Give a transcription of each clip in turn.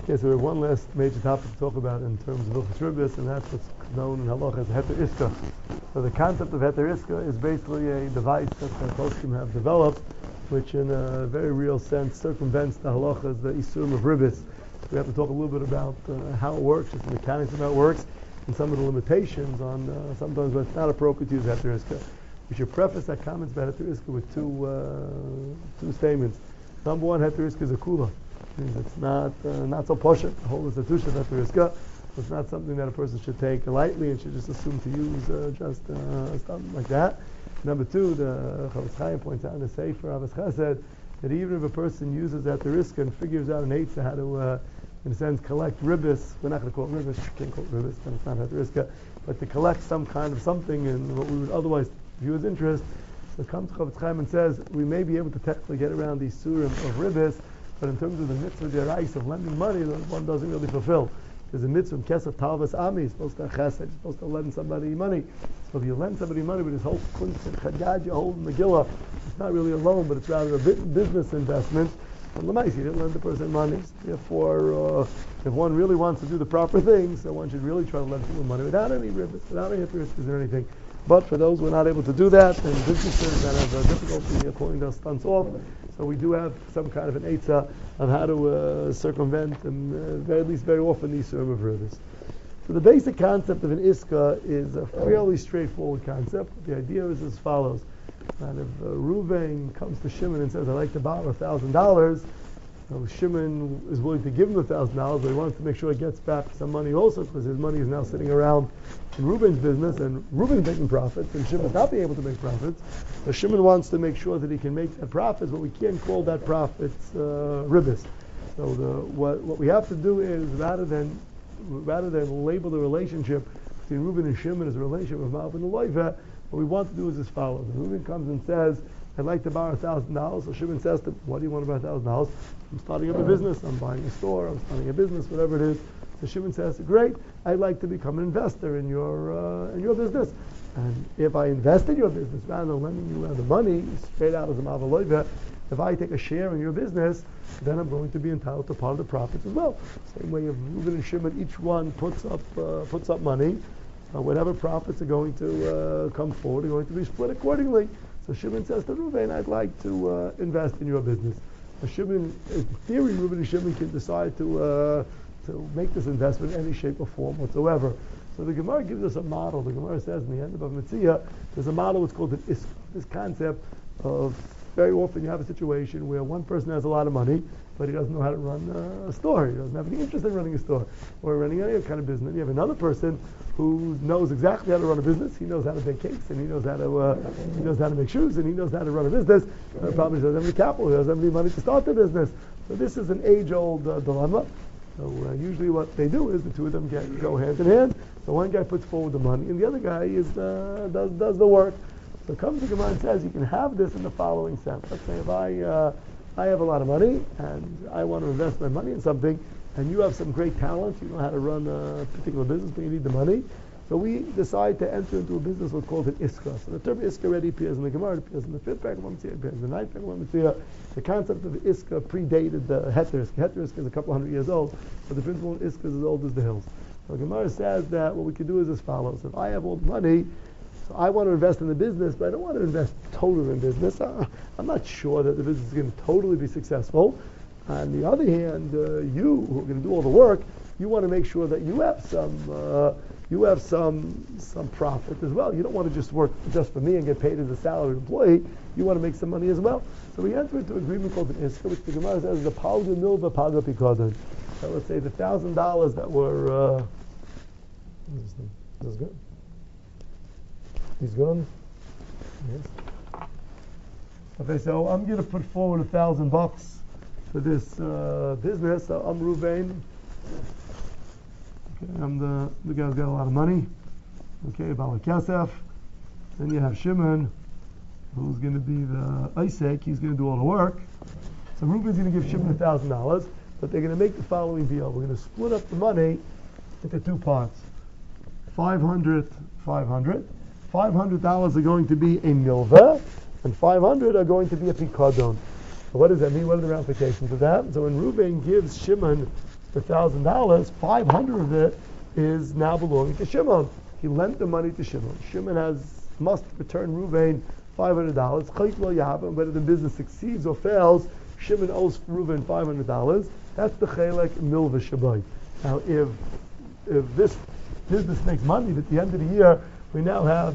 Okay, so we have one last major topic to talk about in terms of Hilchos Ribos, and that's what's known in Halacha as Heter Iska. So the concept of Heter Iska is basically a device that the poskim have developed, which in a very real sense circumvents the Halachas, the Isurim of Ribos. We have to talk a little bit about how it works, just the mechanics of how it works, and some of the limitations on sometimes when it's not appropriate to use Heter Iska. We should preface that comments about Heter Iska with two statements. Number one, Heter Iska is a kula. It's not so poshut. The whole institution of Heter Iska. It's not something that a person should take lightly and should just assume to use just something like that. Number two, the Chofetz Chaim points out in the Sefer Avos Chesed that even if a person uses Heter Iska and figures out an eitzah how to, in a sense, collect ribis, we're not going to call it ribis, you can't call it ribis, but it's not Heter Iska, but to collect some kind of something in what we would otherwise view as interest. So comes Chofetz Chaim and says we may be able to technically get around these surim of ribis, but in terms of the mitzvah derais of lending money, one doesn't really fulfill. There's a mitzvah, kesef talvas ami, you're supposed to chesed, you're supposed to lend somebody money. So if you lend somebody money with his whole kunst and chagad, you hold Megillah, it's not really a loan, but it's rather a business investment. And Lamais, you didn't lend the person money. Therefore, if one really wants to do the proper things, so one should really try to lend people money without any ribis, without any risk or anything. But for those who are not able to do that, and businesses that have difficulty pulling their stunts off, so we do have some kind of an eitzah on how to circumvent, and very often these sort of rivers. So the basic concept of an iska is a fairly straightforward concept. The idea is as follows: that if Reuven comes to Shimon and says, "I'd like to borrow $1,000," so Shimon is willing to give him $1,000, but he wants to make sure he gets back some money also, because his money is now sitting around in Reuben's business, and Reuben's making profits, and Shimon's not being able to make profits. So Shimon wants to make sure that he can make that profits, but we can't call that profits ribis. So what we have to do is rather than label the relationship between Reuben and Shimon as a relationship of Malvin and Loiva, what we want to do is as follows: Reuben comes and says, "I'd like to borrow $1,000." So Shimon says to him, "What do you want to borrow $1,000? I'm starting up a business. I'm buying a store. I'm starting a business, whatever it is." So Shimon says, "Great, I'd like to become an investor in your business. And if I invest in your business, rather than lending you the money straight out as a Mavaloiva, if I take a share in your business, then I'm going to be entitled to part of the profits as well." Same way, if Reuben and Shimon, each one puts up money, whatever profits are going to come forward are going to be split accordingly. So Shimon says to Reuven, "I'd like to invest in your business." Shimon, in theory, Reuben and Shimon can decide to make this investment in any shape or form whatsoever. So the Gemara gives us a model. The Gemara says in the end of Bava Metzia, there's a model that's called an iska. This concept of very often you have a situation where one person has a lot of money, but he doesn't know how to run a store. He doesn't have any interest in running a store or running any kind of business. You have another person who knows exactly how to run a business. He knows how to bake cakes, and he knows how to make shoes, and he knows how to run a business. The problem is he doesn't have any capital. He doesn't have any money to start the business. So this is an age-old dilemma. So usually what they do is the two of them go hand in hand. So one guy puts forward the money, and the other guy does the work. So comes the Gemara and says you can have this in the following sense. Let's say if I have a lot of money and I want to invest my money in something, and you have some great talent, you know how to run a particular business, but you need the money. So we decide to enter into a business what's called an iska. So the term iska already appears in the Gemara, it appears in the 5th parak of Bava Metzia, it appears in the 9th parak of Bava Metzia. The concept of iska predated the heter iska. Heter iska is a couple hundred years old, but the principle of iska is as old as the hills. So the Gemara says that what we can do is as follows: if I have all the money, so I want to invest in the business, but I don't want to invest totally in business. I'm not sure that the business is going to totally be successful. On the other hand, you who are going to do all the work, you want to make sure that you have some profit as well. You don't want to just work just for me and get paid as a salaried employee. You want to make some money as well. So we enter into an agreement called an iska, which the Gemara says is a palga milva palga pikadon. So let's say the $1,000 that were. This is good. He's good on this? Yes. Okay, so I'm going to put forward $1,000 for this business. So I'm Reuven. Okay, I'm the guy who's got a lot of money. Okay, Bala Kesef. Then you have Shimon, who's going to be the Isaac. He's going to do all the work. So Reuven's going to give Shimon $1,000, but they're going to make the following deal. We're going to split up the money into two parts. 500. $500 are going to be a milva, and 500 are going to be a pikadon. So what does that mean? What are the ramifications of that? So when Reuven gives Shimon for $1,000, 500 of it is now belonging to Shimon. He lent the money to Shimon. Shimon must return Reuven $500. Whether the business succeeds or fails, Shimon owes Reuven $500. That's the chelek milva shabai. Now, if this business makes money, at the end of the year we now have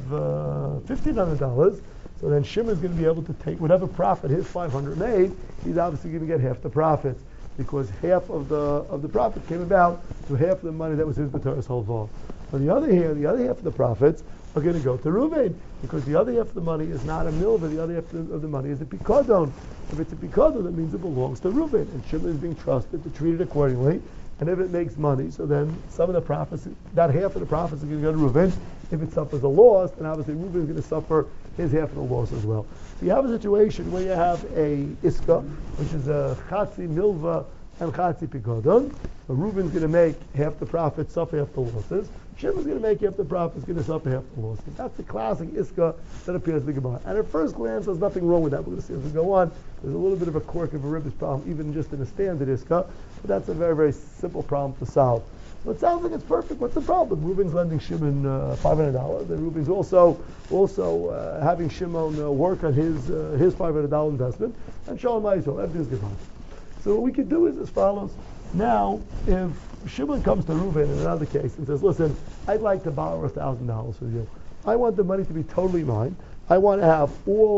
$1,500. So then Shimon's going to be able to take whatever profit his 500 made. He's obviously going to get half the profits, because half of the profit came about through half of the money that was his b'toras halva. On the other hand, the other half of the profits are going to go to Reuven, because the other half of the money is not a milva. The other half of the money is a pikadon. If it's a pikadon, that means it belongs to Reuven, and Shimon is being trusted to treat it accordingly. And if it makes money, so then some of the profits, that half of the profits are going to go to Reuven. If it suffers a loss, then obviously Reuven is going to suffer his half of the loss as well. So you have a situation where you have a iska, which is a chatzi milva and chatzi pikadon. So Reuven's going to make half the profits, suffer half the losses. Shimon's going to make half the profits, going to suffer half the losses. That's the classic iska that appears in the Gemara. And at first glance, there's nothing wrong with that. We're going to see as we go on. There's a little bit of a quirk of a ribbis problem, even just in a standard iska, but that's a very, very simple problem to solve. So it sounds like it's perfect. What's the problem? Reuven's lending Shimon $500, and Reuven's also having Shimon work on his $500 investment, and Shalom Yisrael, everything's good. So what we could do is as follows. Now, if Shimon comes to Reuven in another case and says, listen, I'd like to borrow $1,000 from you. I want the money to be totally mine. I want to have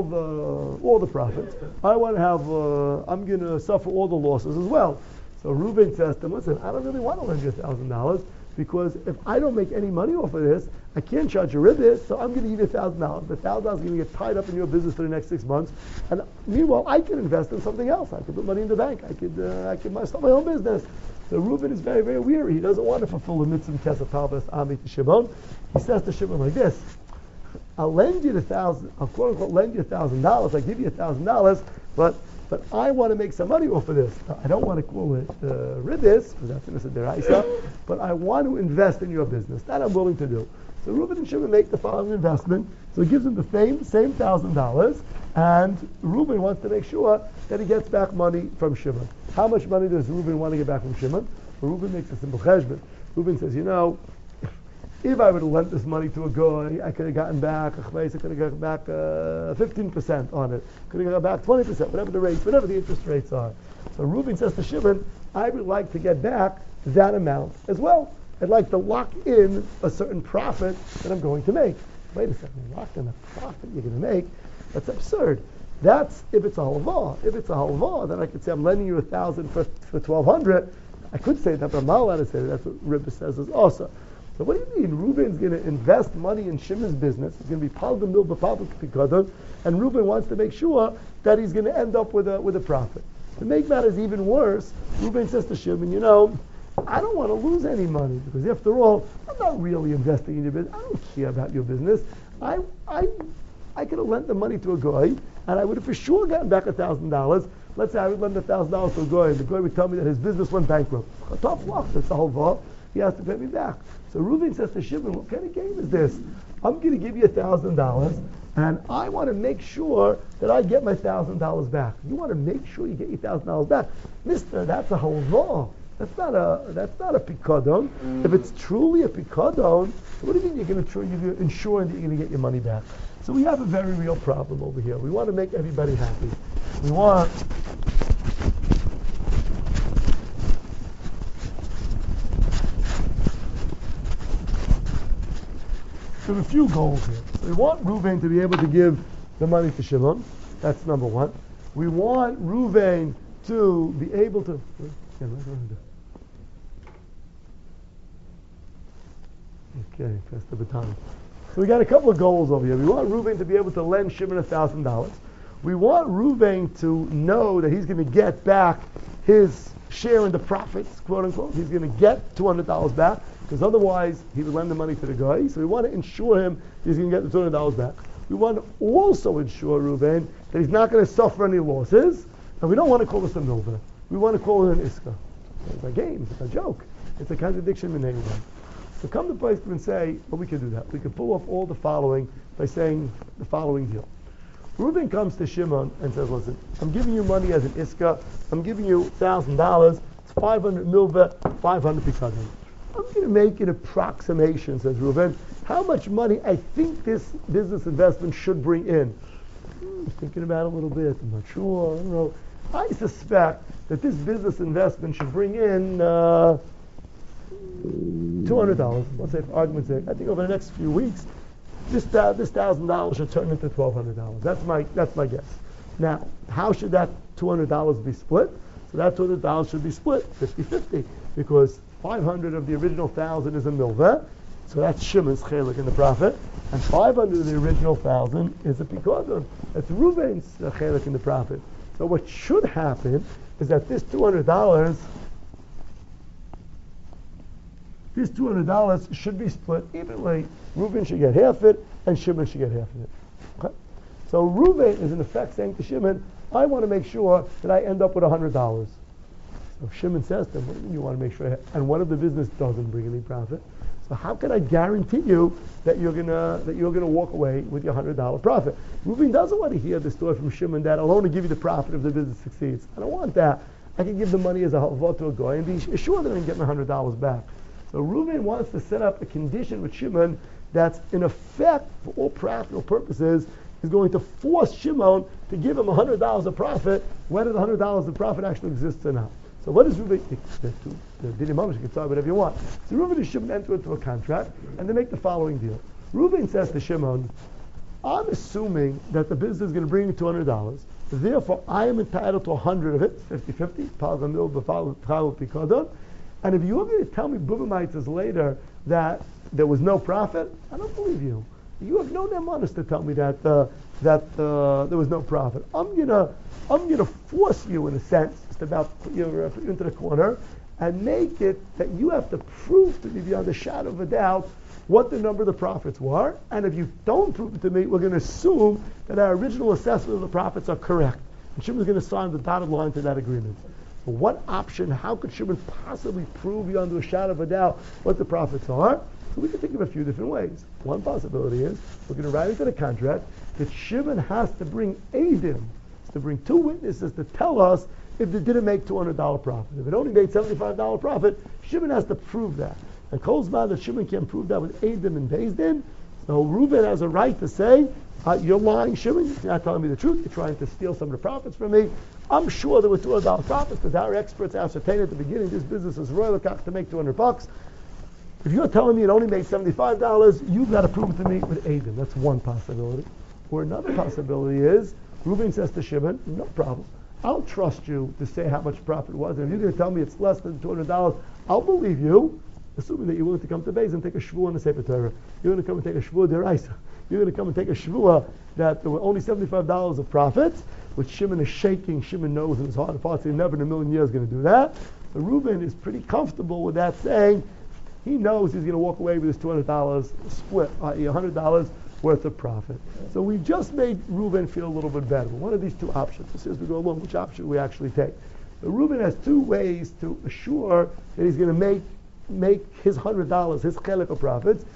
all the profits. I want to have, I'm going to suffer all the losses as well. So Reuven says to him, listen, I don't really want to lend you $1,000, because if I don't make any money off of this, I can't charge you ribbit, so I'm going to give you $1,000. The $1,000 is going to get tied up in your business for the next 6 months. And meanwhile, I can invest in something else. I could put money in the bank. I could start my own business. So Reuven is very, very weary. He doesn't want to fulfill the mitzvah kesef talvas ami to Shimon. He says to Shimon like this: I'll lend you I'll quote unquote lend you $1,000. I give you $1,000, but I want to make some money off of this. I don't want to call it ribbis, because that's innocent deraisa, but I want to invest in your business. That I'm willing to do. So Reuven and Shimon make the following investment. So he gives him the same $1,000, and Reuven wants to make sure that he gets back money from Shimon. How much money does Reuven want to get back from Shimon? Well, Reuven makes a simple cheshbon. Reuven says, if I would have lent this money to a guy, I could have gotten back, I could have gotten back 15% on it. Could have gotten back 20%, whatever the interest rates are. So Reuven says to Shimon, I would like to get back that amount as well. I'd like to lock in a certain profit that I'm going to make. Wait a second, lock in a profit you're going to make? That's absurd. That's if it's a halva. If it's a halva, then I could say I'm lending you $1,000 for $1,200. I could say that, but I'm not allowed to say that. That's what Rebbe says is also. So what do you mean? Reuven's going to invest money in Shimon's business. It's going to be palgam milva public pikadon, and Reuven wants to make sure that he's going to end up with a profit. To make matters even worse, Reuven says to Shimon, I don't want to lose any money, because after all, I'm not really investing in your business. I don't care about your business. I could have lent the money to a guy, and I would have for sure gotten back $1,000. Let's say I would lend $1,000 to a guy, and the guy would tell me that his business went bankrupt. A tough luck. That's the whole vault. He has to pay me back. So Reuven says to Shimon, what kind of game is this? I'm going to give you $1,000, and I want to make sure that I get my $1,000 back. You want to make sure you get your $1,000 back, Mister? That's a halva. That's not a pikadon. If it's truly a pikadon, what do you mean you're ensuring that you're going to get your money back? So we have a very real problem over here. We want to make everybody happy. We want a few goals here. So we want Reuven to be able to give the money to Shimon. That's number one. We want Reuven to be able to. Okay, press the baton. So we got a couple of goals over here. We want Reuven to be able to lend Shimon $1,000. We want Reuven to know that he's going to get back his share in the profits, quote unquote. He's going to get $200 back, because otherwise he would lend the money to the guy. So we want to ensure him he's going to get the $200 back. We want to also ensure Reuven that he's not going to suffer any losses, and we don't want to call this a milva. We want to call it an iska. It's a game. It's a joke. It's a contradiction in any way. So come to place and say, well, we can do that. We can pull off all the following by saying the following deal. Reuven comes to Shimon and says, listen, I'm giving you money as an iska. I'm giving you $1,000. It's 500 milva, 500 pikadon. I'm going to make an approximation, says Reuven, how much money I think this business investment should bring in. I'm thinking about it a little bit. I'm not sure. I don't know. I suspect that this business investment should bring in $200. Let's say, for argument's sake, I think over the next few weeks, this $1,000 should turn into $1,200. That's my guess. Now, how should that $200 be split? So that $200 should be split 50-50, because 500 of the original 1,000 is a milveh, so that's Shimon's chelik in the profit, and 500 of the original 1,000 is a pikadon. That's Reuven's chelik in the profit. So what should happen is that this $200 should be split evenly. Reuven should get half it, and Shimon should get half of it. Okay? So Reuven is in effect saying to Shimon, I want to make sure that I end up with $100. So Shimon says to him, what do you want to make sure? And what if the business doesn't bring any profit? So how can I guarantee you that you're gonna walk away with your $100 profit? Reuven doesn't want to hear the story from Shimon that I'll only give you the profit if the business succeeds. I don't want that. I can give the money as a halva to a guy and be sure that I'm getting $100 back. So Reuven wants to set up a condition with Shimon that's in effect, for all practical purposes, is going to force Shimon to give him $100 of profit, whether the $100 of profit actually exists or not. So what is Reuven? The Didi Mamash can decide whatever you want. So Reuven and Shimon enter into a contract, and they make the following deal. Reuven says to Shimon, I'm assuming that the business is going to bring me $200. Therefore, I am entitled to 100 of it, 50-50, Palgamil, B'Fal, Pikadon. And if you're going to tell me Bubamites later that there was no profit, I don't believe you. You have no damn honest to tell me that there was no profit. I'm gonna force you, in a sense, just about put you into the corner and make it that you have to prove to me beyond a shadow of a doubt what the number of the profits were. And if you don't prove it to me, we're going to assume that our original assessment of the profits are correct. And Shimon's going to sign the dotted line to that agreement. But what option? How could Shimon possibly prove beyond a shadow of a doubt what the profits are? So we can think of a few different ways. One possibility is we're going to write into the contract that Shimon has to bring Eidim, to bring two witnesses to tell us if they didn't make $200 profit. If it only made $75 profit, Shimon has to prove that. And Kolzman that Shimon can't prove that with Eidim and Beis Din, so Reuven has a right to say, you're lying, Shimon, you're not telling me the truth, you're trying to steal some of the profits from me. I'm sure there were $200 profits because our experts ascertained at the beginning this business is royal to make $200. If you're telling me it only made $75, you've got to prove it to me with Eidim. That's one possibility. Or another possibility is, Reuven says to Shimon, no problem. I'll trust you to say how much profit it was. And if you're going to tell me it's less than $200, I'll believe you, assuming that you're willing to come to Beis and take a shvuah in the Sefer Torah. You're going to come and take a shvuah deraisa. You're going to come and take a shvuah that there were only $75 of profits, which Shimon is shaking. Shimon knows in his heart of hearts he's never in a million years going to do that. But Reuven is pretty comfortable with that, saying he knows he's going to walk away with his $200 split, i.e. $100 worth of profit. So we just made Reuven feel a little bit better. One of these two options. As we go along, which option we actually take? So Reuven has two ways to assure that he's going to make his $100, his chelik of profits,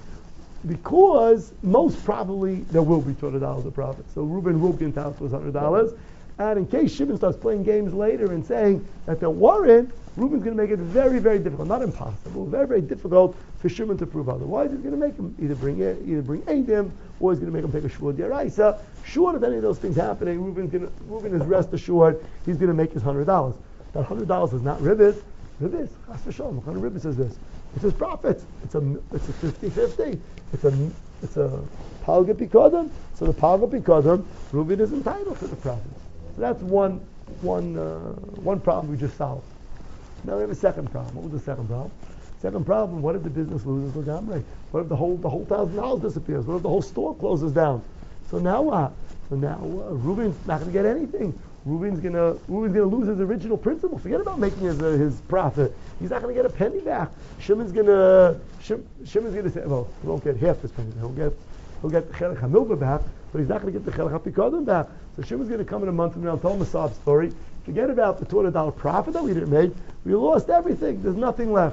because most probably there will be $200 of profit. So Reuven will be entitled to his $100. And in case Shimon starts playing games later and saying that there weren't, Reuben's going to make it very, very difficult, not impossible, very, very difficult for Shimon to prove otherwise. He's going to make him either bring Eidim, or he's going to make him take a shvuah deraisa. Short of any of those things happening, Reuben is rest assured he's going to make his $100. That $100 is not ribbis. Ribbis, chas v'shalom. What kind of ribbis is this? It's his profits. It's a 50-50. It's a palga pikadon. So the palga pikadon, Reuben is entitled to the profits. So that's one problem we just solved. Now we have a second problem. What was the second problem? Second problem, what if the business loses Lagamre? What if the whole $1,000 disappears? What if the whole store closes down? So now what? So now Reuben's not going to get anything. Reuben's going to lose his original principal. Forget about making his profit. He's not going to get a penny back. Shimon's going to say, well, he won't get half his penny. He'll get Chelek HaMilva back, but he's not going to get the Chelek HaPikadon back. So Shimon's going to come in a month from now and tell him a sob story. Forget about the $200 profit that we didn't make. We lost everything. There's nothing left.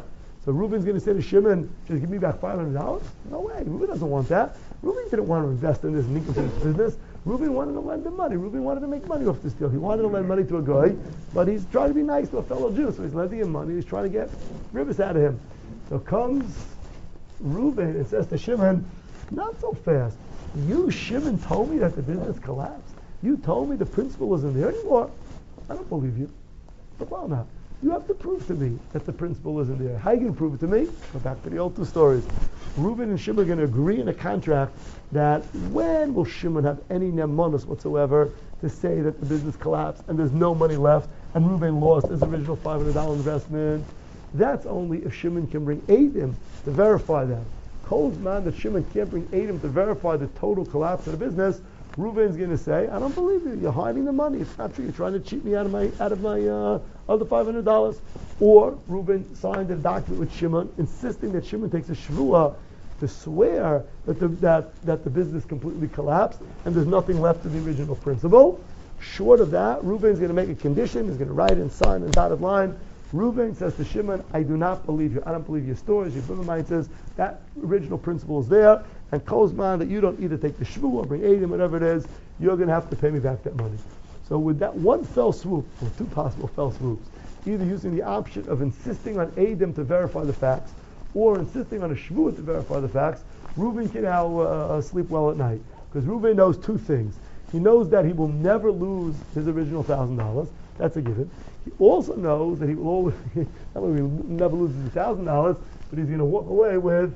So Reuben's going to say to Shimon, just give me back $500? No way. Reuben doesn't want that. Reuben didn't want to invest in this business. Reuben wanted to lend him money. Reuben wanted to make money off this deal. He wanted to lend money to a guy, but he's trying to be nice to a fellow Jew. So he's lending him money. He's trying to get ribis out of him. So comes Reuben and says to Shimon, not so fast. You, Shimon, told me that the business collapsed. You told me the principal isn't there anymore. I don't believe you. But well now, you have to prove to me that the principal isn't there. How are you going to prove it to me? Go back to the old two stories. Reuben and Shimon are going to agree in a contract that when will Shimon have any nemonos whatsoever to say that the business collapsed and there's no money left and Reuben lost his original $500 investment? That's only if Shimon can bring Eidim to verify that. Cole's man that Shimon can't bring Eidim to verify the total collapse of the business. Reuben's going to say, I don't believe you. You're hiding the money. It's not true. You're trying to cheat me out of my other $500. Or Reuben signed a document with Shimon insisting that Shimon takes a shvuah to swear that the business completely collapsed and there's nothing left of the original principal. Short of that, Reuben's going to make a condition. He's going to write and sign a dotted line. Reuben says to Shimon, I do not believe you. I don't believe your stories. Your Bimamite says that original principle is there. And Kozman, that you don't either take the shvu or bring Eidim, whatever it is, you're going to have to pay me back that money. So with that one fell swoop, or two possible fell swoops, either using the option of insisting on Eidim to verify the facts, or insisting on a shvu to verify the facts, Reuben can now sleep well at night. Because Reuben knows two things. He knows that he will never lose his original $1,000. That's a given. He also knows that he will always, not only will never lose his $1,000, but he's going to walk away with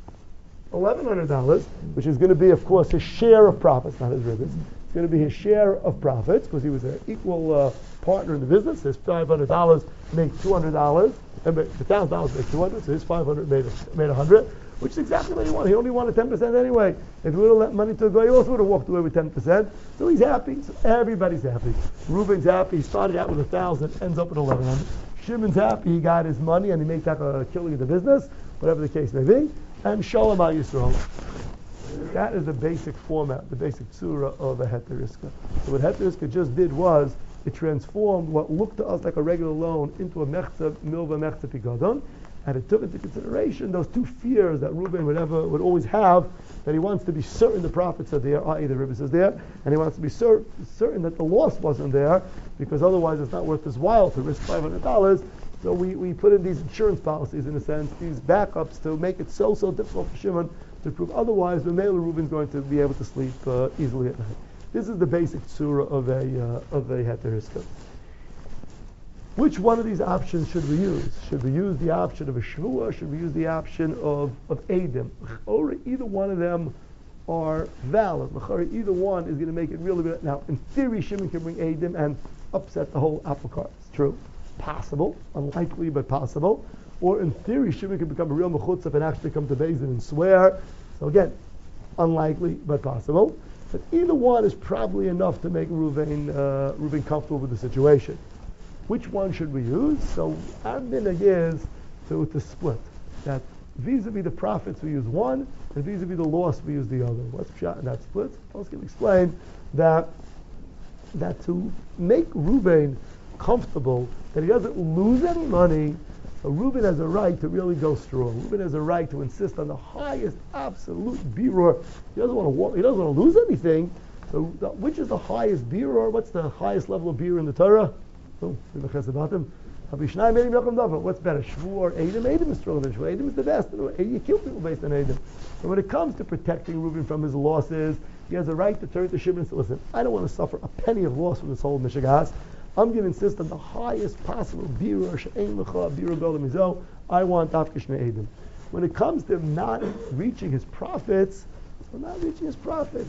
$1,100, which is going to be, of course, his share of profits, not his ribbons. It's going to be his share of profits because he was an equal partner in the business. His $500 made $200, and the $1,000 made $200, so his $500 made $100, which is exactly what he wanted. He only wanted 10% anyway. If he would have lent money to a guy, he also would have walked away with 10%. So he's happy. So everybody's happy. Reuben's happy. He started out with 1,000, ends up with 1,100. Shimon's happy. He got his money and he made back a killing of the business, whatever the case may be. And Shalom Al Yisrael. That is the basic format, the basic tzura of a Heter Iska. So what Heter Iska just did was it transformed what looked to us like a regular loan into a mechza milva mechza pigadon, and it took into consideration those two fears that Reuben would always have, that he wants to be certain the profits are there, i.e. the ribbis is there, and he wants to be certain that the loss wasn't there, because otherwise it's not worth his while to risk $500. So we put in these insurance policies, in a sense, these backups to make it so difficult for Shimon to prove otherwise. But Mele Reuben's going to be able to sleep easily at night. This is the basic tzura of a Heter Iska. Which one of these options should we use? Should we use the option of a shvuah? Should we use the option of Eidim? Or either one of them are valid. Either one is going to make it really good. Now, in theory, Shimon can bring Eidim and upset the whole apple cart. It's true. Possible. Unlikely, but possible. Or in theory, Shimon can become a real mechutzah and actually come to Beis Din and swear. So again, unlikely, but possible. But either one is probably enough to make Reuben comfortable with the situation. Which one should we use? So our minhag is to split. That vis-a-vis the profits we use one, and vis-a-vis the loss we use the other. What's pshat in that split? I can explain that to make Reuben comfortable, that he doesn't lose any money, so Reuben has a right to really go strong. Reuben has a right to insist on the highest absolute birur. He doesn't want to lose anything. So which is the highest birur? What's the highest level of birur in the Torah? What's better, shvu or Eidim? Eidim is stronger than shvu. Eidim is the best. You kill people based on Eidim. But when it comes to protecting Reuben from his losses, he has a right to turn to Shimon and say, listen, I don't want to suffer a penny of loss from this whole mishigas. I'm going to insist on the highest possible birur, she'ein lecha, birur gola mizo. I want dafka shnei Eidim. When it comes to not reaching his profits, not reaching his profits,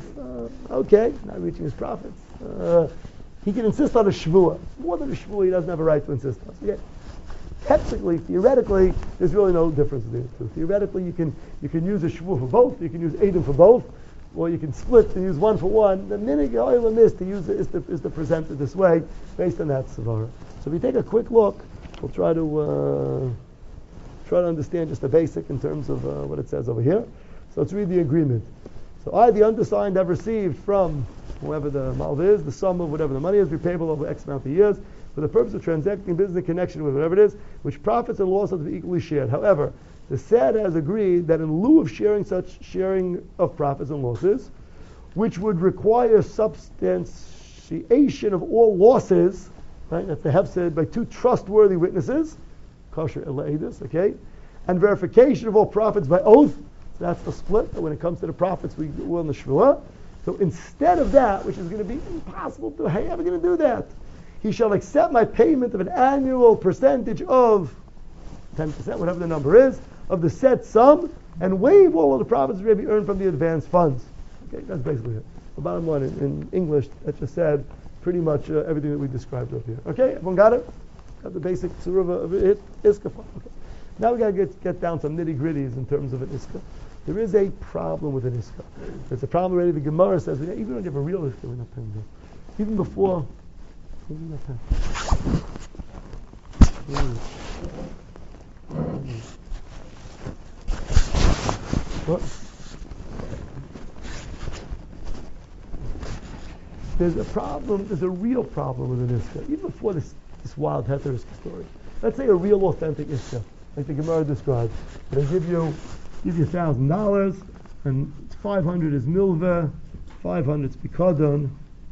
he can insist on a shvuah. More than a shvuah, he doesn't have a right to insist on. So, technically, theoretically, there's really no difference between the two. Theoretically, you can use a shvuah for both. You can use Eidim for both, or you can split and use one for one. The minhag ha'olam is to present it this way, based on that svara. So if you take a quick look, we'll try to understand just the basic in terms of what it says over here. So let's read the agreement. So I, the undersigned, have received from whoever the malva is, the sum of whatever the money is, repayable over X amount of years, for the purpose of transacting business in connection with whatever it is, which profits and losses to be equally shared. However, the Sed has agreed that in lieu of sharing such sharing of profits and losses, which would require substantiation of all losses, right? That's the Hefsed by two trustworthy witnesses, kosher elaidus, okay, and verification of all profits by oath. So that's the split. When it comes to the profits, we will in the Shvuah. So instead of that, which is going to be impossible to, how are you ever going to do that? He shall accept my payment of an annual percentage of 10%, whatever the number is, of the set sum, and waive all of the profits that may be earned from the advanced funds. Okay, that's basically it. The bottom line in English, that just said pretty much everything that we described up here. Okay, everyone got it? Got the basic surah of it, Iska. Okay. Now we got to get down some nitty gritties in terms of an Iska. There is a problem with an Iska. There's a problem already. The Gemara says, even when you have a real Iska, we're not paying them. Even before, we're not paying. What? There's a problem, there's a real problem with an Iska. Even before this wild Heter Iska story. Let's say a real authentic Iska, like the Gemara described. They give you $1,000, and 500 is milveh, 500 is pikadon.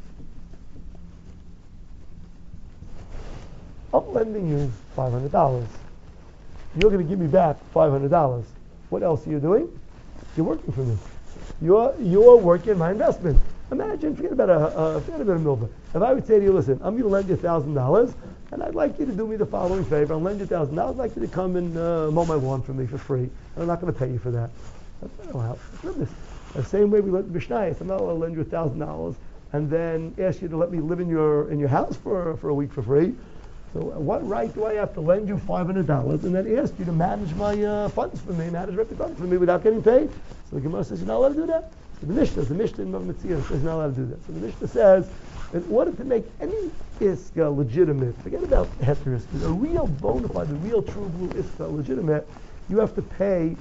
I'm lending you $500. You're going to give me back $500. What else are you doing? You're working for me. You're working my investment. Imagine, forget about a milveh. If I would say to you, listen, I'm going to lend you $1,000, and I'd like you to do me the following favor. I'll lend you $1,000. I'd like you to come and mow my lawn for me for free. And I'm not going to pay you for that. That's not how. The same way we lend Mishnayos. I'm not going to lend you $1,000 and then ask you to let me live in your house for a week for free. So what right do I have to lend you $500 and then ask you to manage my funds for me, manage my funds for me without getting paid? So the Gemara says you're not allowed to do that. So the Mishnah in Bava Metzia says you're not allowed to do that. So the Mishnah says, in order to make any Iska legitimate, forget about Heter Iska, a real bona fide, the real true blue Iska legitimate, you have to pay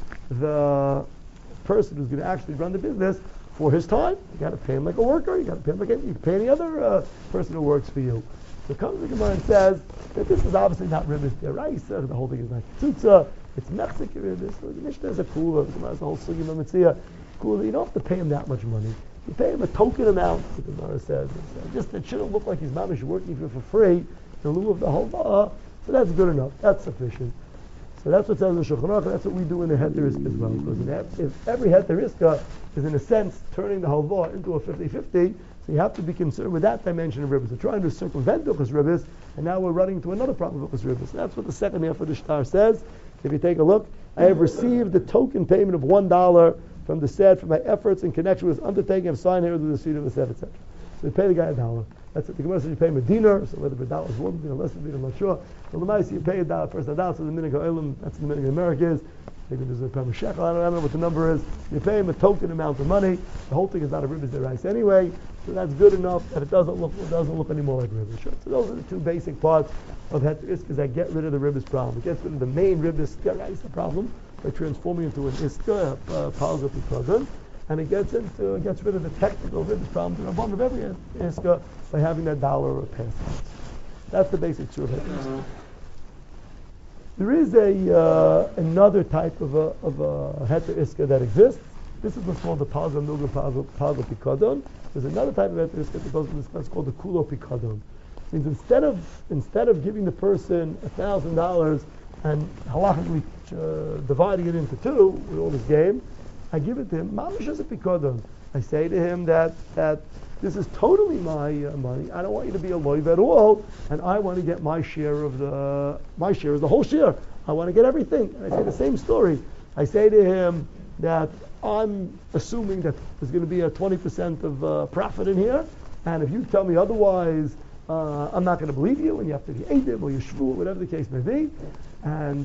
the person who's going to actually run the business for his time. You got to pay him like a worker. You got to pay him like you pay any other person who works for you. So comes the Gemara and says that this is obviously not Ribbis Deraisa. The whole thing is not Ketzutza. It's Mexican Ribbis. So the Mishnah has a Kula. The Gemara has a whole Sugi Metzia. Kula. You don't have to pay him that much money. You pay him a token amount. The Gemara says just it shouldn't look like he's mamish working for free in lieu of the whole law. So that's good enough. That's sufficient. So that's what says in the Shulchan Aruch. That's what we do in the Heter Iska as well. Because if every Heter Iska is in a sense turning the halva into a 50-50, so you have to be concerned with that dimension of ribbis. We're trying to circumvent Duchas ribbis, and now we're running into another problem of Duchas ribbis. That's what the second half of the shtar says. If you take a look, I have received the token payment of $1 from the Sed for my efforts in connection with this undertaking of sign here with the seat of the Sed, etc. So you pay the guy $1. That's it. The Gemara says you pay him a dinar, so whether the dollar is one dinar, less than a dinar, I'm not sure. But the Lamaisi, you pay $1 first $1, so the Minig HaOlam, that's the Minig America is. Maybe there's a Pema Shekel, I don't know what the number is. You pay him a token amount of money. The whole thing is not a Ribbis Deraisa anyway, so that's good enough that it doesn't look any more like Ribbis. Sure. So those are the two basic parts of Heter Iska that get rid of the Ribbis problem. It gets rid of the main Ribbis Deraisa problem by transforming into an Iska, Palga Pikadon, and it gets rid of the technical Ribbis problem to the bottom of every Iska by having that dollar or pass. That's the basic truth of Heter Iska. There is another type of a Heter Iska that exists. This is what's called the Palga Milga Palga Pikadon. There's another type of Heter Iska that goes to this class called the Kulo Pikadon. It means instead of giving the person $1,000 and halachically dividing it into two with all this game, I give it to him. Mamish as a Pikadon. I say to him that this is totally my money. I don't want you to be a loiv at all, and I want to get my share is the whole share. I want to get everything. And I say the same story. I say to him that I'm assuming that there's going to be a 20% of profit in here, and if you tell me otherwise, I'm not going to believe you, and you have to be Eidim or Yeshvu, whatever the case may be. And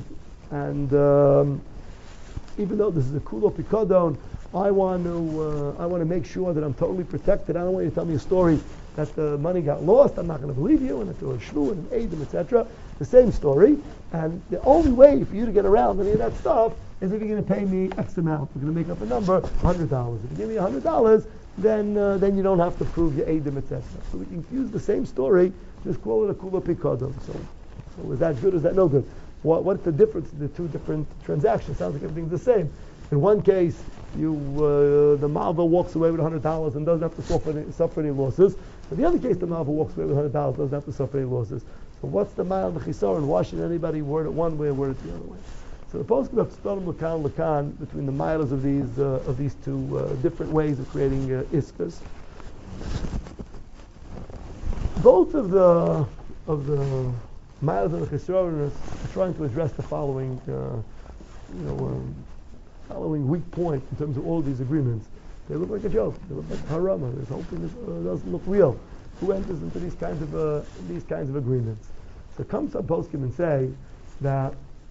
even though this is a Kulo Pikadon, I want to make sure that I'm totally protected. I don't want you to tell me a story that the money got lost. I'm not going to believe you, and it's a shvu and an eidim, etc. The same story. And the only way for you to get around any of that stuff is if you're going to pay me X amount. We're going to make up a number, $100. If you give me $100, then you don't have to prove your Eidim, etc. So we can use the same story, just call it a Kula Pikadon. So is that good or is that no good? What's the difference in the two different transactions? Sounds like everything's the same. In one case, the Malva walks away with $100 and doesn't have to suffer any losses. In the other case, the Malva walks away with $100, doesn't have to suffer any losses. So what's the Ma'al V'Chisar, and why should anybody word it one way or word it the other way? So the poskim have Stadim Lakan between the miles of these two different ways of creating iskas. Both of the miles of the Chisronis are trying to address the following following weak point in terms of all of these agreements. They look like a joke. They look like harama. This whole thing doesn't look real. Who enters into these kinds of agreements? So come some poskim and say that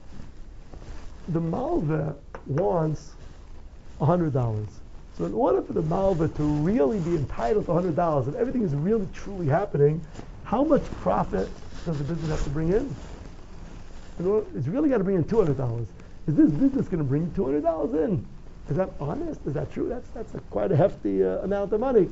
the malva wants $100. So in order for the malva to really be entitled to $100, if everything is really truly happening, how much profit does the business have to bring in? It's really got to bring in $200. Is this business going to bring $200 in? Is that honest? Is that true? That's quite a hefty amount of money.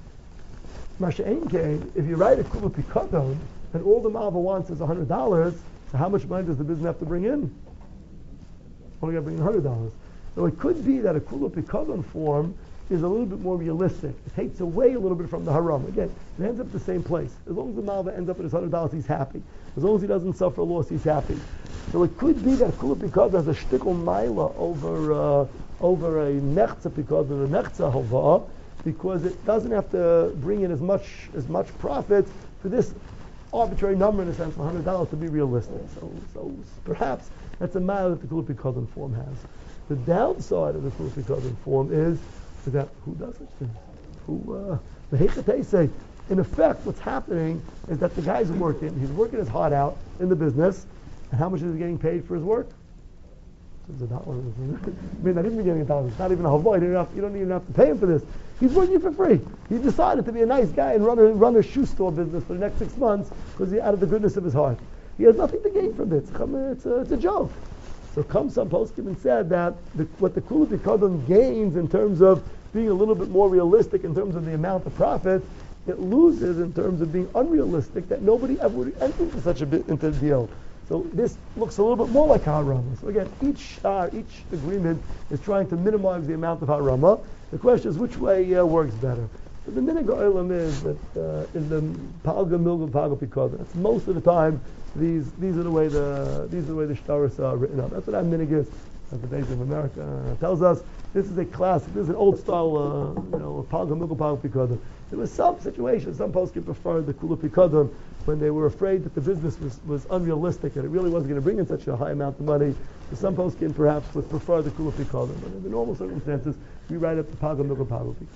Masha Ein Kain, if you write a Kula Pikadon and all the malva wants is $100, so how much money does the business have to bring in? Only got to bring in $100. So it could be that a Kula Pikadon form is a little bit more realistic. It takes away a little bit from the haram. Again, it ends up at the same place. As long as the malva ends up at his $100, he's happy. As long as he doesn't suffer a loss, he's happy. So it could be that Kula Pikadon has a shtickle maila over a nechza Pikadon, a nechza halva, because it doesn't have to bring in as much profit for this arbitrary number in a sense, $100 to be realistic. So perhaps that's a matter that the Kula Pikadon form has. The downside of the Kula Pikadon form is that who does such things? The Hechatei say, in effect, what's happening is that the guy's working. He's working his heart out in the business, and how much is he getting paid for his work? It's $1. I mean, not even getting $1. It's not even a havoy. You don't even have to pay him for this. He's working for free. He decided to be a nice guy and run a shoe store business for the next 6 months because out of the goodness of his heart. He has nothing to gain from it. It's a joke. So come some poskim and said that what the Kula Pikadon gains in terms of being a little bit more realistic in terms of the amount of profit, it loses in terms of being unrealistic that nobody ever would enter into such a bit into the deal. So this looks a little bit more like harama. So again, each agreement is trying to minimize the amount of harama. The question is which way works better. So the minig olam is that in the palga milga palga pikadon, that's most of the time these are the way the shtaros are written up. That's what our minig is. As the days of America tells us, this is a classic. This is an old style, palga milga palga pikadon. There was some situations, some poskim preferred the Kula Pikadon when they were afraid that the business was unrealistic and it really wasn't going to bring in such a high amount of money. So some poskim perhaps would prefer the Kula Pikadon. But in the normal circumstances, we write up the Palga Milga Palga Pikadon.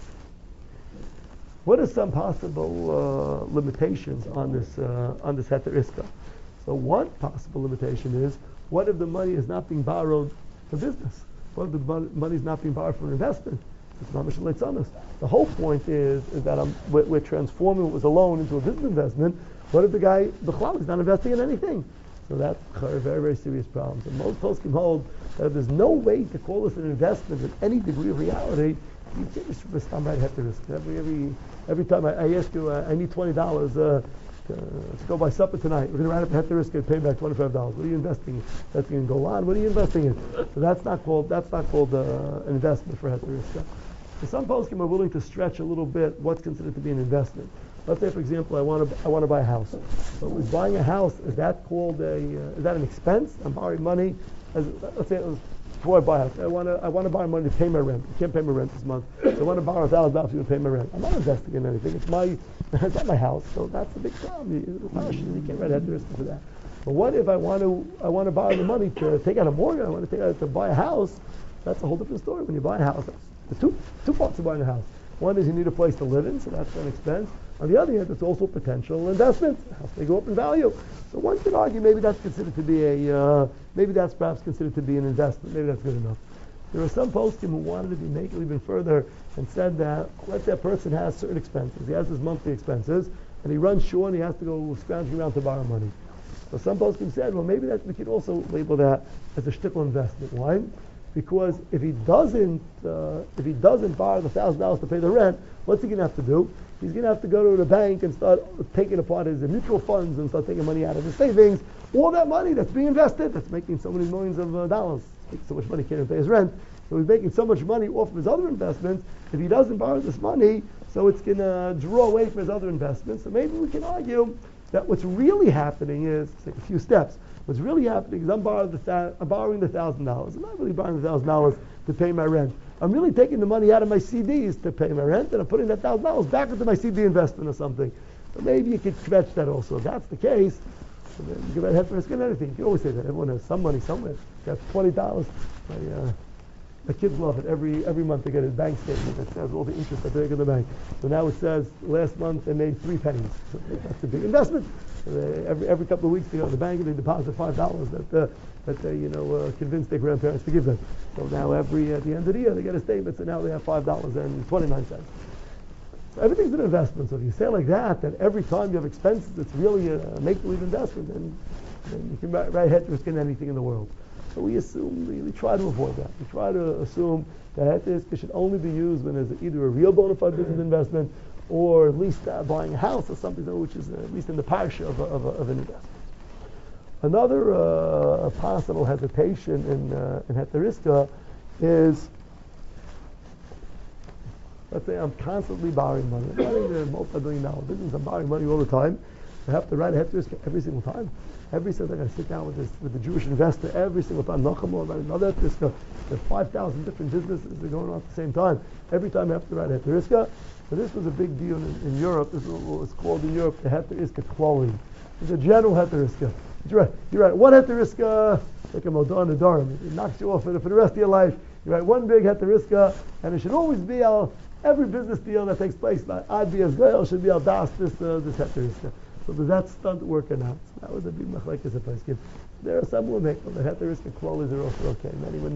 What are some possible limitations on this Heter Iska? So one possible limitation is, what if the money is not being borrowed for business? What if the money is not being borrowed for investment? It's mamish leitzanos. The whole point is that we're transforming what was a loan into a business investment. What if the guy, the chlal, is not investing in anything? So that's a very, very serious problem. So most poskim hold that if there's no way to call this an investment with any degree of reality, you can't just right Heter Iska. Every time I ask you, I need $20 to go buy supper tonight. We're going to write up a Heter Iska and pay back $25. What are you investing in? That's in Golan. What are you investing in? So that's not called an investment for Heter Iska. So some poskim are willing to stretch a little bit what's considered to be an investment. Let's say, for example, I want to buy a house. So with buying a house, is that called is that an expense? I'm borrowing money. Let's say before I buy a house, I want to borrow money to pay my rent. I can't pay my rent this month, so I want to borrow $1,000 to pay my rent. I'm not investing in anything. It's not my house, so that's a big problem. You can't write Heter Iska for that. But what if I want to borrow the money to take out a mortgage? I want to take out to buy a house. That's a whole different story. When you buy a house, there's two parts of buying a house. One is you need a place to live in, so that's an expense. On the other hand, it's also a potential investment. The house may go up in value. So one could argue maybe that's considered to be maybe that's perhaps considered to be an investment. Maybe that's good enough. There are some poskim who wanted to make it even further and said that, let's say a person has certain expenses. He has his monthly expenses, and he runs short and he has to go scrounging around to borrow money. So some poskim said, well, maybe that we could also label that as a shtickle investment. Why? because if he doesn't borrow the $1,000 to pay the rent, what's he going to have to do? He's going to have to go to the bank and start taking apart his mutual funds and start taking money out of his savings. All that money that's being invested, that's making so many millions of dollars, making so much money he can't even pay his rent. So he's making so much money off of his other investments. If he doesn't borrow this money, so it's going to draw away from his other investments. So maybe we can argue that what's really happening is, take a few steps. What's really happening is I'm borrowing the $1,000. I'm not really borrowing the $1,000 to pay my rent. I'm really taking the money out of my CDs to pay my rent, and I'm putting that $1,000 back into my CD investment or something. So maybe you could stretch that also. If that's the case, then you can have to risk anything. You can always say that. Everyone has some money somewhere. You got $20. My kids love it. Every month they get a bank statement that says all the interest that they make in the bank. So now it says last month they made 3 pennies. So that's a big investment. Every couple of weeks they go to the bank and they deposit $5 that they convince their grandparents to give them. So now at the end of the year they get a statement. So now they have $5.29. So everything's an investment. So if you say like that every time you have expenses, it's really a make-believe investment, then you can write head risk in anything in the world. So we assume, we try to avoid that. We try to assume that heter iska should only be used when there's either a real bona fide business investment or at least buying a house or something which is at least in the parsha of an investment. Another possible hesitation in heter iska is, let's say I'm constantly borrowing money. I'm running a multi-billion-dollar business. I'm borrowing money all the time. I have to write a heter iska every single time. Every single time I sit down with the Jewish investor, every single time, Nachamor, write another heter iska. There are 5,000 different businesses that are going on at the same time. Every time I have to write a heter iska. So this was a big deal in Europe. This is what was called in Europe the heter iska klali. It's a general heter iska. You write one heter iska, like a Modan Adarim. It knocks you off for the rest of your life. You write one big heter iska, and it should always be every business deal that takes place by Adi as Gael should be al das this heter iska. So does that stunt work or not? So that was a big machlekes at Peskin. There are some who make the heter iska klalis are also okay.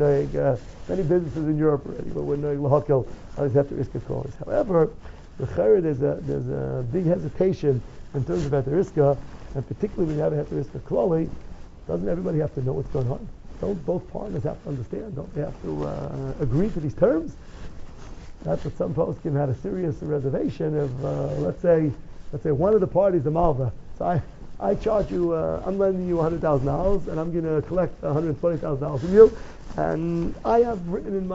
Many businesses in Europe already, but we're knowing lahakel on heter iska klalis. However, there's a big hesitation in terms of heter iska, and particularly when you have a heter iska klali, doesn't everybody have to know what's going on? Don't both partners have to understand? Don't they have to agree to these terms? That's what some poskim had a serious reservation of. Let's say one of the parties, the malva. So I charge you. I'm lending you $100,000, and I'm going to collect $120,000 from you. And I have written in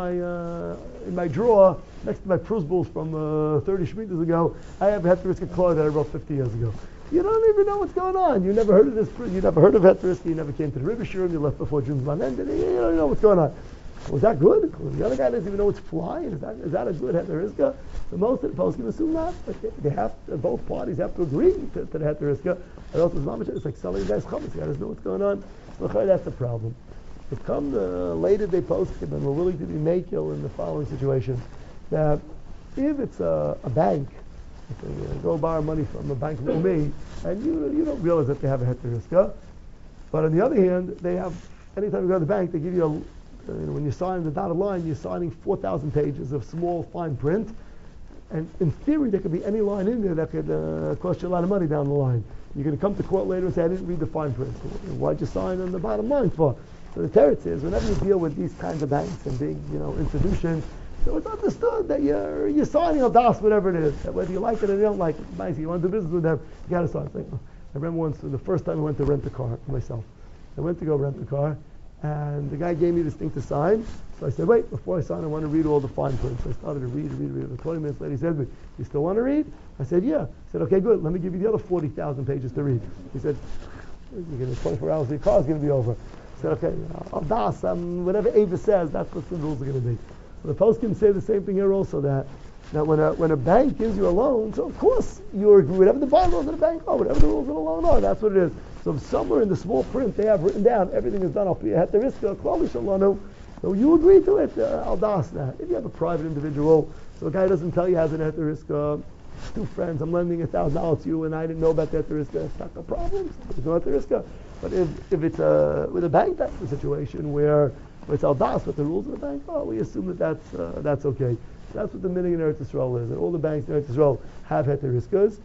my drawer next to my Prusbulls from 30 Shemitahs ago. I have a heter iska clause that I wrote 50 years ago. You don't even know what's going on. You never heard of this. You never heard of heter iska. You never came to the Rebbe Shurim. You left before June's month ended. You don't know what's going on. Was that good? The other guy doesn't even know it's flying. Is that a good heter iska? So most of the poskim assume not. They have both parties have to agree to the heter iska. And also, it's like selling a guy's chametz. The guy doesn't know what's going on. So that's a problem. But come the later day poskim, and we're willing to be makil in the following situation: that if it's a bank, if they go borrow money from a bank leumi, and you don't realize that they have a heter iska, but on the other hand, they have anytime you go to the bank, they give you when you sign the dotted line, you're signing 4,000 pages of small, fine print. And in theory, there could be any line in there that could cost you a lot of money down the line. You're going to come to court later and say, I didn't read the fine print. So why'd you sign on the bottom line for? So the teretz is, whenever you deal with these kinds of banks and big, institutions, so it's understood that you're signing a das, whatever it is. That whether you like it or you don't like it, nice. You want to do business with them, you got to sign. I remember once, the first time I went to rent a car myself. I went to go rent a car. And the guy gave me this thing to sign. So I said, wait, before I sign, I want to read all the fine print. So I started to read. 20 minutes later, he said to me, you still want to read? I said, yeah. I said, okay, good. Let me give you the other 40,000 pages to read. He said, you're going to 24 hours, your car's going to be over. I said, okay, I'll das. Whatever Ava says, that's what the rules are going to be. So the post can say the same thing here also, that when a bank gives you a loan, so of course you agree, whatever the bylaws of the bank are, whatever the rules of the loan are, that's what it is. So somewhere in the small print they have written down everything is done up here. Heter iska klali shalanu. So you agree to it. I'll das that. If you have a private individual, so a guy doesn't tell you has an heter iska. 2 friends, I'm lending $1,000 to you, and I didn't know about the heter iska. It's not a problem. There's no heter iska. But if it's with a bank, that's the situation where it's al das with the rules of the bank. Oh, we assume that's okay. That's what the minhag in Eretz Yisrael is, and all the banks in Eretz Yisrael have heter iskas.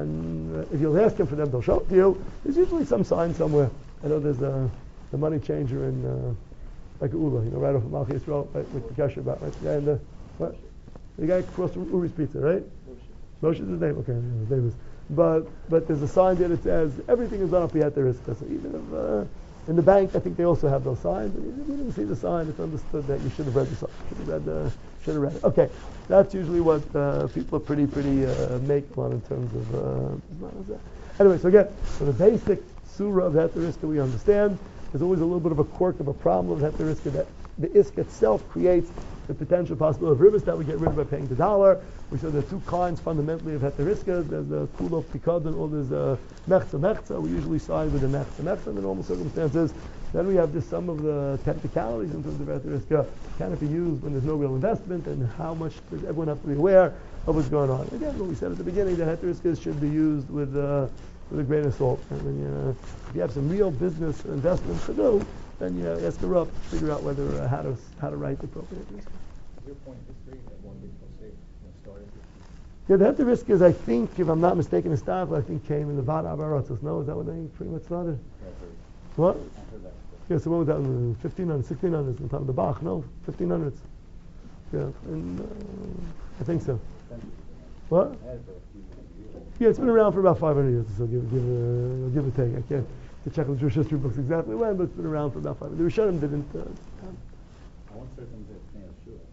And if you'll ask them for them, they'll show it to you. There's usually some sign somewhere. I know there's the money changer in like a Ula, right off of Malchi Yisrael, right, with the kasher about, right? The guy in the, what? The guy across from Uri's Pizza, right? Moshe is his name, okay, his name is. But there's a sign there that says everything is done up at the risk. So even if, in the bank, I think they also have those signs. But if you didn't see the sign, it's understood that you should have read the sign. Should have read it. Okay, that's usually what people are pretty make on in terms of. Anyway, so again, so the basic surah of Heteriska we understand. There's always a little bit of a quirk of a problem of Heteriska that the isk itself creates the potential possibility of rivers that we get rid of by paying the dollar. We said there are two kinds fundamentally of Heteriska. There's the Kulov Pikadon or there's the Mechza. We usually side with the Mechza in the normal circumstances. Then we have just some of the technicalities in terms of Heteriska. Can it be used when there's no real investment, and how much does everyone have to be aware of what's going on? Again, what we said at the beginning, the Heteriska should be used with a grain of salt. And then, if you have some real business investments to do, then you ask the Rav to figure out whether how to write the appropriate risk. Your point of history that one big mistake started. Yeah, the heter risk is, I think, if I'm not mistaken, historically, I think came in the Vada Abaratzos. No, is that what they pretty much started? What? Yeah, so when was that? In 1500s, 1600s, in time of the Bach? No, 1500s. Yeah, I think so. What? Yeah, it's been around for about 500 years, so give or take. I can't to check the Jewish history books exactly when, but it's been around for about 500 years. The Rishonim didn't. I want certain that it's not sure.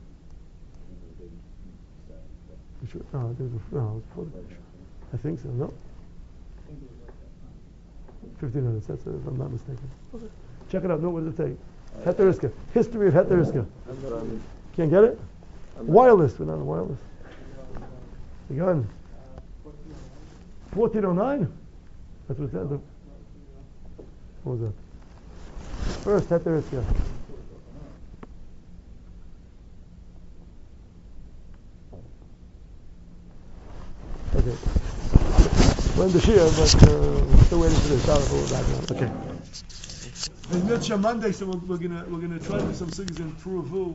Sure. No, it was before the, I think so. No. 1500s. That's if I'm not mistaken. Okay. Check it out. No, what does it say? Heteriska. History of Heteriska. Can't get it? Wireless. We're not on wireless. Again. 1409. That's what it says. What was that? First Heteriska. Okay. We're in the Shia, but we're still waiting for this. Okay. It's Mitzvah Monday, so we're gonna try to do some things in Puruvu.